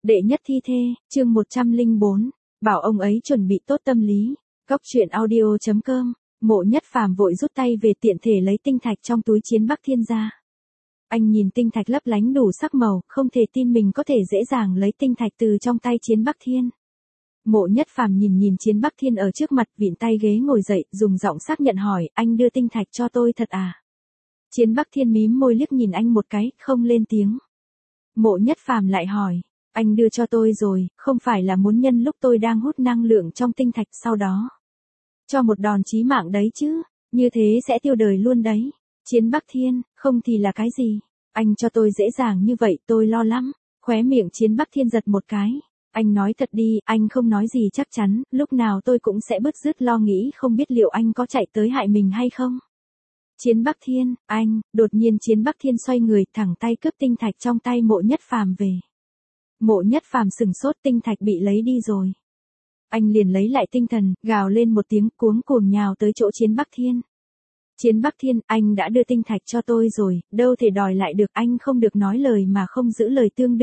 Đệ nhất thi thê, chương 104, bảo ông ấy chuẩn bị tốt tâm lý. Cóc truyện audio.com, Mộ Nhất Phàm vội rút tay về tiện thể lấy tinh thạch trong túi Chiến Bắc Thiên ra. Anh nhìn tinh thạch lấp lánh đủ sắc màu, không thể tin mình có thể dễ dàng lấy tinh thạch từ trong tay Chiến Bắc Thiên. Mộ Nhất Phàm nhìn Chiến Bắc Thiên ở trước mặt, vịn tay ghế ngồi dậy, dùng giọng xác nhận hỏi, anh đưa tinh thạch cho tôi thật à? Chiến Bắc Thiên mím môi liếc nhìn anh một cái, không lên tiếng. Mộ Nhất Phàm lại hỏi, anh đưa cho tôi rồi, không phải là muốn nhân lúc tôi đang hút năng lượng trong tinh thạch sau đó cho một đòn chí mạng đấy chứ, như thế sẽ tiêu đời luôn đấy. Chiến Bắc Thiên, không thì là cái gì? Anh cho tôi dễ dàng như vậy tôi lo lắm. Khóe miệng Chiến Bắc Thiên giật một cái. Anh nói thật đi, anh không nói gì chắc chắn, lúc nào tôi cũng sẽ bứt rứt lo nghĩ không biết liệu anh có chạy tới hại mình hay không. Chiến Bắc Thiên, anh, đột nhiên Chiến Bắc Thiên xoay người thẳng tay cướp tinh thạch trong tay Mộ Nhất Phàm về. Mộ Nhất Phàm sừng sốt, tinh thạch bị lấy đi rồi. Anh liền lấy lại tinh thần, gào lên một tiếng cuống cuồng nhào tới chỗ Chiến Bắc Thiên. Chiến Bắc Thiên, anh đã đưa tinh thạch cho tôi rồi, đâu thể đòi lại được, anh không được nói lời mà không giữ lời, tương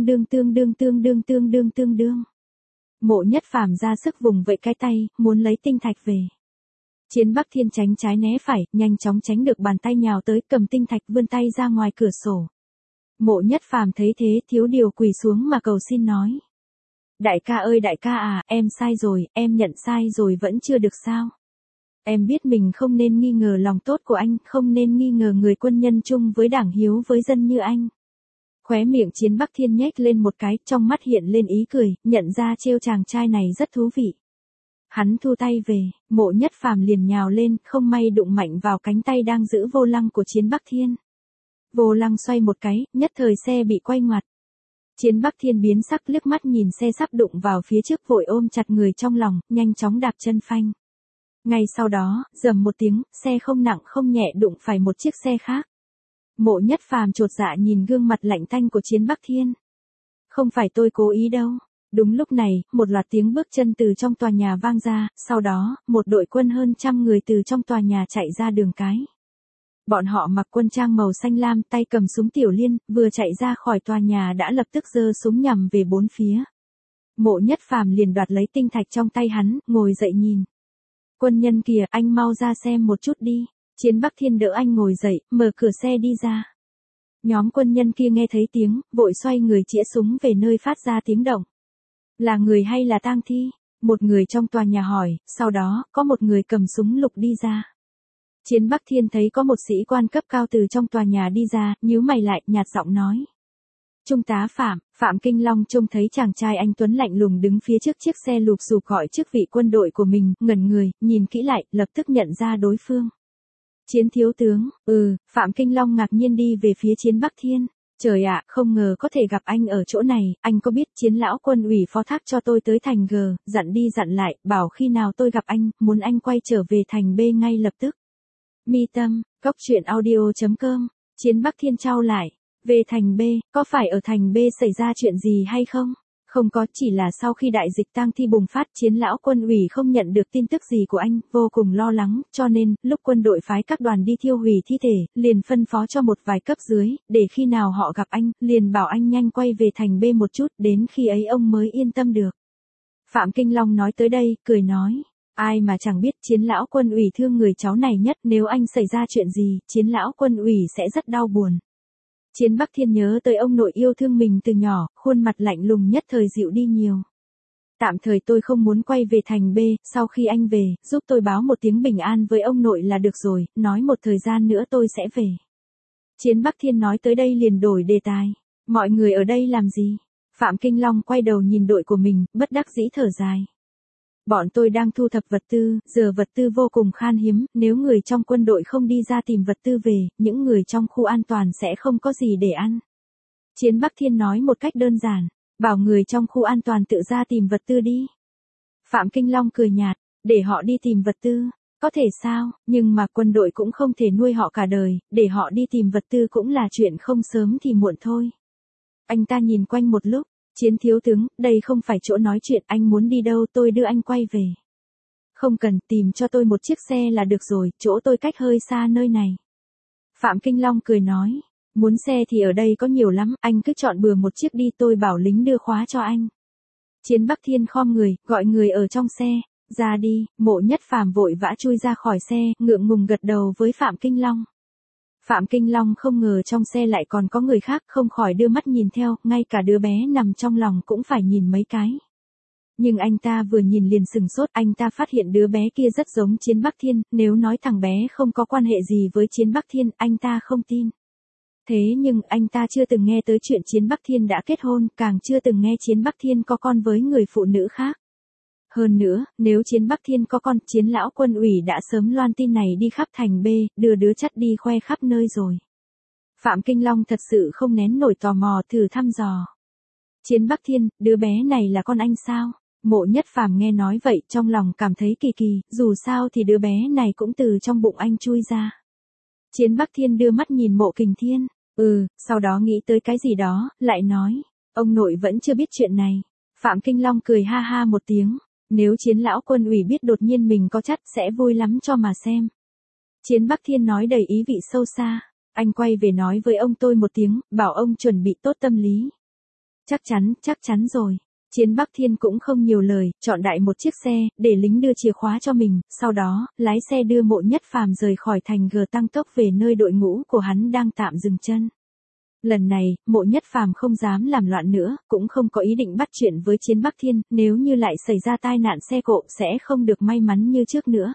đương. Mộ Nhất Phàm ra sức vùng vẫy cái tay, muốn lấy tinh thạch về. Chiến Bắc Thiên tránh trái né phải, nhanh chóng tránh được bàn tay nhào tới, cầm tinh thạch vươn tay ra ngoài cửa sổ. Mộ Nhất Phàm thấy thế, thiếu điều quỳ xuống mà cầu xin nói. Đại ca ơi đại ca à, em sai rồi, em nhận sai rồi vẫn chưa được sao? Em biết mình không nên nghi ngờ lòng tốt của anh, không nên nghi ngờ người quân nhân chung với đảng hiếu với dân như anh. Khóe miệng Chiến Bắc Thiên nhếch lên một cái, trong mắt hiện lên ý cười, nhận ra trêu chàng trai này rất thú vị. Hắn thu tay về, Mộ Nhất Phàm liền nhào lên, không may đụng mạnh vào cánh tay đang giữ vô lăng của Chiến Bắc Thiên. Vô lăng xoay một cái, nhất thời xe bị quay ngoặt. Chiến Bắc Thiên biến sắc liếc mắt nhìn xe sắp đụng vào phía trước vội ôm chặt người trong lòng, nhanh chóng đạp chân phanh. Ngay sau đó, rầm một tiếng, xe không nặng không nhẹ đụng phải một chiếc xe khác. Mộ Nhất Phàm chột dạ nhìn gương mặt lạnh tanh của Chiến Bắc Thiên. Không phải tôi cố ý đâu. Đúng lúc này, một loạt tiếng bước chân từ trong tòa nhà vang ra, sau đó, một đội quân hơn 100 người từ trong tòa nhà chạy ra đường cái. Bọn họ mặc quân trang màu xanh lam, tay cầm súng tiểu liên, vừa chạy ra khỏi tòa nhà đã lập tức giơ súng nhằm về bốn phía. Mộ Nhất Phàm liền đoạt lấy tinh thạch trong tay hắn, ngồi dậy nhìn. Quân nhân kìa, anh mau ra xem một chút đi. Chiến Bắc Thiên đỡ anh ngồi dậy, mở cửa xe đi ra. Nhóm quân nhân kia nghe thấy tiếng, vội xoay người chĩa súng về nơi phát ra tiếng động. Là người hay là tang thi? Một người trong tòa nhà hỏi, sau đó, có một người cầm súng lục đi ra. Chiến Bắc Thiên thấy có một sĩ quan cấp cao từ trong tòa nhà đi ra, nhíu mày lại, nhạt giọng nói. Trung tá Phạm Kinh Long trông thấy chàng trai anh tuấn lạnh lùng đứng phía trước chiếc xe lục xục gọi chức vị quân đội của mình, ngẩn người, nhìn kỹ lại, lập tức nhận ra đối phương. Chiến thiếu tướng, Phạm Kinh Long ngạc nhiên đi về phía Chiến Bắc Thiên. Trời ạ, không ngờ có thể gặp anh ở chỗ này, anh có biết Chiến lão quân ủy phó thác cho tôi tới thành G, dặn đi dặn lại, bảo khi nào tôi gặp anh, muốn anh quay trở về thành B ngay lập tức. Mi Tâm, Cóc truyện audio.com, Chiến Bắc Thiên trao lại, về thành B, có phải ở thành B xảy ra chuyện gì hay không? Không có, chỉ là sau khi đại dịch tang thi bùng phát, Chiến lão quân ủy không nhận được tin tức gì của anh, vô cùng lo lắng, cho nên, lúc quân đội phái các đoàn đi thiêu hủy thi thể, liền phân phó cho một vài cấp dưới, để khi nào họ gặp anh, liền bảo anh nhanh quay về thành B một chút, đến khi ấy ông mới yên tâm được. Phạm Kinh Long nói tới đây, cười nói. Ai mà chẳng biết Chiến lão quân ủy thương người cháu này nhất, nếu anh xảy ra chuyện gì, Chiến lão quân ủy sẽ rất đau buồn. Chiến Bắc Thiên nhớ tới ông nội yêu thương mình từ nhỏ, khuôn mặt lạnh lùng nhất thời dịu đi nhiều. Tạm thời tôi không muốn quay về thành B, sau khi anh về, giúp tôi báo một tiếng bình an với ông nội là được rồi, nói một thời gian nữa tôi sẽ về. Chiến Bắc Thiên nói tới đây liền đổi đề tài. Mọi người ở đây làm gì? Phạm Kinh Long quay đầu nhìn đội của mình, bất đắc dĩ thở dài. Bọn tôi đang thu thập vật tư, giờ vật tư vô cùng khan hiếm, nếu người trong quân đội không đi ra tìm vật tư về, những người trong khu an toàn sẽ không có gì để ăn. Chiến Bắc Thiên nói một cách đơn giản, bảo người trong khu an toàn tự ra tìm vật tư đi. Phạm Kinh Long cười nhạt, để họ đi tìm vật tư, có thể sao, nhưng mà quân đội cũng không thể nuôi họ cả đời, để họ đi tìm vật tư cũng là chuyện không sớm thì muộn thôi. Anh ta nhìn quanh một lúc. Chiến thiếu tướng, đây không phải chỗ nói chuyện, anh muốn đi đâu tôi đưa anh quay về. Không cần, tìm cho tôi một chiếc xe là được rồi, chỗ tôi cách hơi xa nơi này. Phạm Kinh Long cười nói, Muốn xe thì ở đây có nhiều lắm, anh cứ chọn bừa một chiếc đi, tôi bảo lính đưa khóa cho anh. Chiến Bắc Thiên khom người, gọi người ở trong xe, ra đi. Mộ Nhất Phàm vội vã chui ra khỏi xe, ngượng ngùng gật đầu với Phạm Kinh Long. Phạm Kinh Long không ngờ trong xe lại còn có người khác, không khỏi đưa mắt nhìn theo, ngay cả đứa bé nằm trong lòng cũng phải nhìn mấy cái. Nhưng anh ta vừa nhìn liền sừng sốt, anh ta phát hiện đứa bé kia rất giống Chiến Bắc Thiên, nếu nói thằng bé không có quan hệ gì với Chiến Bắc Thiên, anh ta không tin. Thế nhưng anh ta chưa từng nghe tới chuyện Chiến Bắc Thiên đã kết hôn, càng chưa từng nghe Chiến Bắc Thiên có con với người phụ nữ khác. Hơn nữa, nếu Chiến Bắc Thiên có con, Chiến lão quân ủy đã sớm loan tin này đi khắp thành B, đưa đứa chắt đi khoe khắp nơi rồi. Phạm Kinh Long thật sự không nén nổi tò mò, thử thăm dò. Chiến Bắc Thiên, đứa bé này là con anh sao? Mộ Nhất Phàm nghe nói vậy, trong lòng cảm thấy kỳ kỳ, dù sao thì đứa bé này cũng từ trong bụng anh chui ra. Chiến Bắc Thiên đưa mắt nhìn Mộ Kình Thiên, sau đó nghĩ tới cái gì đó, lại nói, ông nội vẫn chưa biết chuyện này. Phạm Kinh Long cười ha ha một tiếng, nếu Chiến lão quân ủy biết đột nhiên mình có chắt sẽ vui lắm cho mà xem. Chiến Bắc Thiên nói đầy ý vị sâu xa, anh quay về nói với ông tôi một tiếng, bảo ông chuẩn bị tốt tâm lý. Chắc chắn rồi. Chiến Bắc Thiên cũng không nhiều lời, chọn đại một chiếc xe, để lính đưa chìa khóa cho mình, sau đó, lái xe đưa Mộ Nhất Phàm rời khỏi thành G tăng tốc về nơi đội ngũ của hắn đang tạm dừng chân. Lần này, Mộ Nhất Phàm không dám làm loạn nữa, cũng không có ý định bắt chuyện với Chiến Bắc Thiên, nếu như lại xảy ra tai nạn xe cộ sẽ không được may mắn như trước nữa.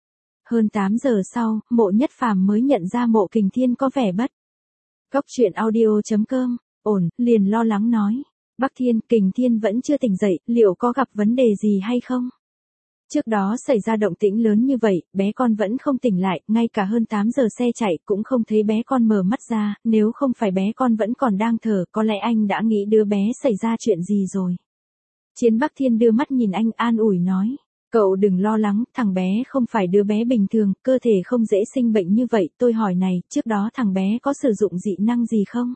Hơn 8 giờ sau, Mộ Nhất Phàm mới nhận ra Mộ Kình Thiên có vẻ bất. Góc truyện audio.com, ổn, liền lo lắng nói. Bắc Thiên, Kình Thiên vẫn chưa tỉnh dậy, liệu có gặp vấn đề gì hay không? Trước đó xảy ra động tĩnh lớn như vậy, bé con vẫn không tỉnh lại, ngay cả hơn 8 giờ xe chạy cũng không thấy bé con mở mắt ra, nếu không phải bé con vẫn còn đang thở, có lẽ anh đã nghĩ đứa bé xảy ra chuyện gì rồi. Chiến Bắc Thiên đưa mắt nhìn anh an ủi nói, cậu đừng lo lắng, thằng bé không phải đứa bé bình thường, cơ thể không dễ sinh bệnh như vậy, tôi hỏi này, trước đó thằng bé có sử dụng dị năng gì không?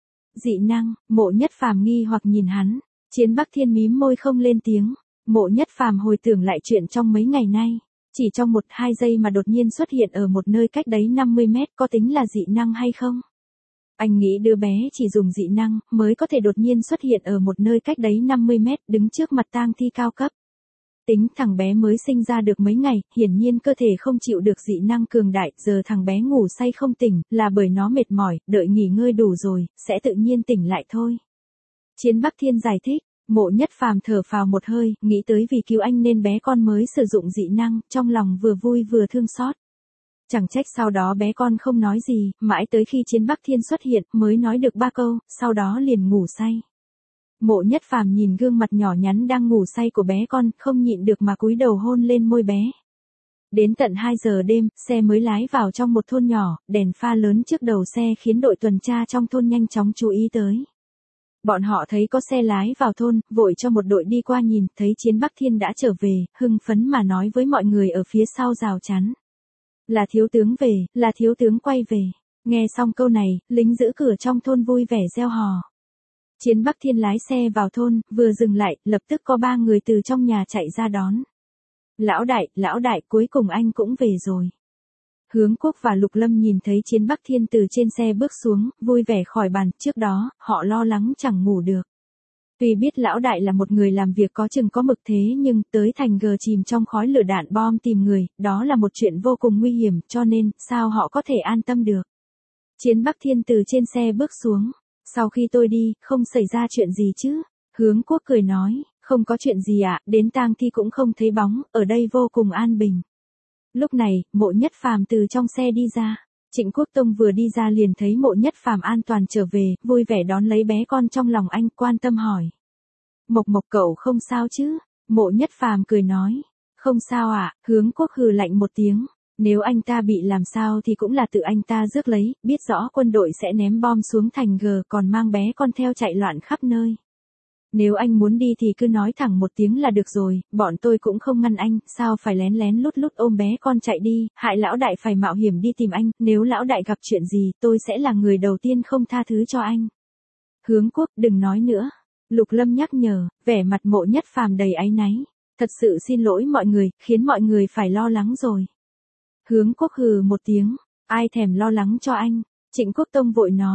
Dị năng, Mộ Nhất Phàm nghi hoặc nhìn hắn, Chiến Bắc Thiên mím môi không lên tiếng. Mộ Nhất Phàm hồi tưởng lại chuyện trong mấy ngày nay, chỉ trong 1-2 giây mà đột nhiên xuất hiện ở một nơi cách đấy 50 mét, có tính là dị năng hay không? Anh nghĩ đứa bé chỉ dùng dị năng mới có thể đột nhiên xuất hiện ở một nơi cách đấy 50 mét, đứng trước mặt tang thi cao cấp. Tính thằng bé mới sinh ra được mấy ngày, hiển nhiên cơ thể không chịu được dị năng cường đại, giờ thằng bé ngủ say không tỉnh, là bởi nó mệt mỏi, đợi nghỉ ngơi đủ rồi, sẽ tự nhiên tỉnh lại thôi. Chiến Bắc Thiên giải thích. Mộ Nhất Phàm thở phào một hơi, nghĩ tới vì cứu anh nên bé con mới sử dụng dị năng, trong lòng vừa vui vừa thương xót. Chẳng trách sau đó bé con không nói gì, mãi tới khi Chiến Bắc Thiên xuất hiện mới nói được 3 câu, sau đó liền ngủ say. Mộ Nhất Phàm nhìn gương mặt nhỏ nhắn đang ngủ say của bé con, không nhịn được mà cúi đầu hôn lên môi bé. Đến tận 2 giờ đêm, xe mới lái vào trong một thôn nhỏ, đèn pha lớn trước đầu xe khiến đội tuần tra trong thôn nhanh chóng chú ý tới. Bọn họ thấy có xe lái vào thôn, vội cho một đội đi qua nhìn, thấy Chiến Bắc Thiên đã trở về, hưng phấn mà nói với mọi người ở phía sau rào chắn. Là thiếu tướng về, là thiếu tướng quay về. Nghe xong câu này, lính giữ cửa trong thôn vui vẻ reo hò. Chiến Bắc Thiên lái xe vào thôn, vừa dừng lại, lập tức có 3 người từ trong nhà chạy ra đón. Lão đại, cuối cùng anh cũng về rồi. Hướng Quốc và Lục Lâm nhìn thấy Chiến Bắc Thiên từ trên xe bước xuống, vui vẻ khỏi bàn, trước đó, họ lo lắng chẳng ngủ được. Tuy biết lão đại là một người làm việc có chừng có mực thế nhưng tới thành G chìm trong khói lửa đạn bom tìm người, đó là một chuyện vô cùng nguy hiểm, cho nên, sao họ có thể an tâm được. Chiến Bắc Thiên từ trên xe bước xuống, sau khi tôi đi, không xảy ra chuyện gì chứ? Hướng Quốc cười nói, không có chuyện gì ạ, đến tang thi cũng không thấy bóng, ở đây vô cùng an bình. Lúc này, Mộ Nhất Phàm từ trong xe đi ra. Trịnh Quốc Tông vừa đi ra liền thấy Mộ Nhất Phàm an toàn trở về, vui vẻ đón lấy bé con trong lòng anh, quan tâm hỏi. Mộc cậu không sao chứ? Mộ Nhất Phàm cười nói. Không sao ạ, Hướng Quốc hừ lạnh một tiếng. Nếu anh ta bị làm sao thì cũng là tự anh ta rước lấy, biết rõ quân đội sẽ ném bom xuống thành G còn mang bé con theo chạy loạn khắp nơi. Nếu anh muốn đi thì cứ nói thẳng một tiếng là được rồi, bọn tôi cũng không ngăn anh, sao phải lén lén lút lút ôm bé con chạy đi, hại lão đại phải mạo hiểm đi tìm anh, nếu lão đại gặp chuyện gì, tôi sẽ là người đầu tiên không tha thứ cho anh. Hướng Quốc, đừng nói nữa. Lục Lâm nhắc nhở, vẻ mặt Mộ Nhất Phàm đầy áy náy. Thật sự xin lỗi mọi người, khiến mọi người phải lo lắng rồi. Hướng Quốc hừ một tiếng, ai thèm lo lắng cho anh. Trịnh Quốc Tông vội nói,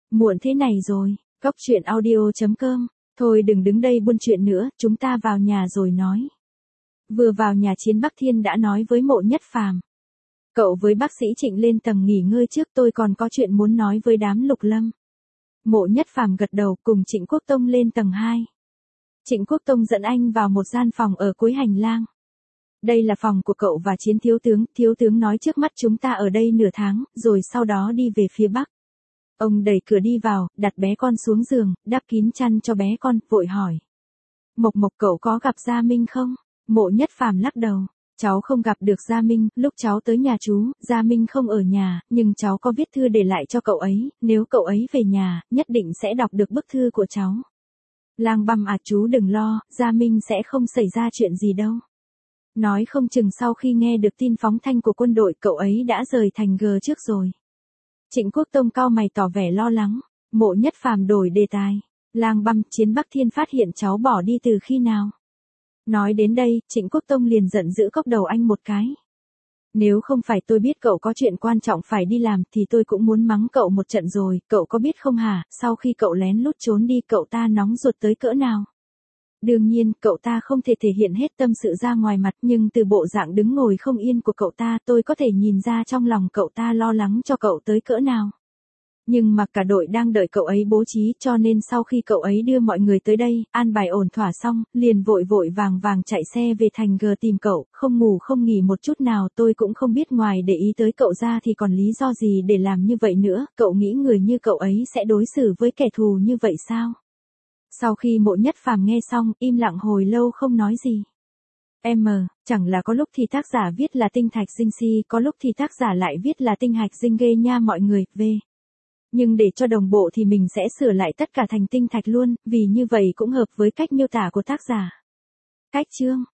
Muộn thế này rồi, Cóc truyện audio.com, thôi đừng đứng đây buôn chuyện nữa, chúng ta vào nhà rồi nói. Vừa vào nhà Chiến Bắc Thiên đã nói với Mộ Nhất Phàm. Cậu với bác sĩ Trịnh lên tầng nghỉ ngơi trước, tôi còn có chuyện muốn nói với đám Lục Lâm. Mộ Nhất Phàm gật đầu cùng Trịnh Quốc Tông lên tầng 2. Trịnh Quốc Tông dẫn anh vào một gian phòng ở cuối hành lang. Đây là phòng của cậu và Chiến thiếu tướng nói trước mắt chúng ta ở đây nửa tháng, rồi sau đó đi về phía Bắc. Ông đẩy cửa đi vào, đặt bé con xuống giường, đắp kín chăn cho bé con, vội hỏi. Mộc Mộc cậu có gặp Gia Minh không? Mộ Nhất Phàm lắc đầu. Cháu không gặp được Gia Minh, lúc cháu tới nhà chú, Gia Minh không ở nhà, nhưng cháu có viết thư để lại cho cậu ấy, nếu cậu ấy về nhà, nhất định sẽ đọc được bức thư của cháu. Lang Băm à, chú đừng lo, Gia Minh sẽ không xảy ra chuyện gì đâu. Nói không chừng sau khi nghe được tin phóng thanh của quân đội cậu ấy đã rời thành G trước rồi. Trịnh Quốc Tông cau mày tỏ vẻ lo lắng. Mộ Nhất Phàm đổi đề tài. Lang Băm, Chiến Bắc Thiên phát hiện cháu bỏ đi từ khi nào? Nói đến đây, Trịnh Quốc Tông liền giận dữ cốc đầu anh một cái. Nếu không phải tôi biết cậu có chuyện quan trọng phải đi làm thì tôi cũng muốn mắng cậu một trận rồi, cậu có biết không hả, sau khi cậu lén lút trốn đi cậu ta nóng ruột tới cỡ nào. Đương nhiên, cậu ta không thể thể hiện hết tâm sự ra ngoài mặt, nhưng từ bộ dạng đứng ngồi không yên của cậu ta tôi có thể nhìn ra trong lòng cậu ta lo lắng cho cậu tới cỡ nào. Nhưng mà cả đội đang đợi cậu ấy bố trí, cho nên sau khi cậu ấy đưa mọi người tới đây, an bài ổn thỏa xong, liền vội vội vàng vàng chạy xe về thành G tìm cậu, không ngủ không nghỉ một chút nào. Tôi cũng không biết ngoài để ý tới cậu ra thì còn lý do gì để làm như vậy nữa. Cậu nghĩ người như cậu ấy sẽ đối xử với kẻ thù như vậy sao? Sau khi Mộ Nhất Phàm nghe xong, im lặng hồi lâu không nói gì. Chẳng là có lúc thì tác giả viết là tinh thạch dinh si, có lúc thì tác giả lại viết là tinh hạch dinh ghê nha mọi người, Nhưng để cho đồng bộ thì mình sẽ sửa lại tất cả thành tinh thạch luôn, vì như vậy cũng hợp với cách miêu tả của tác giả. Cách chương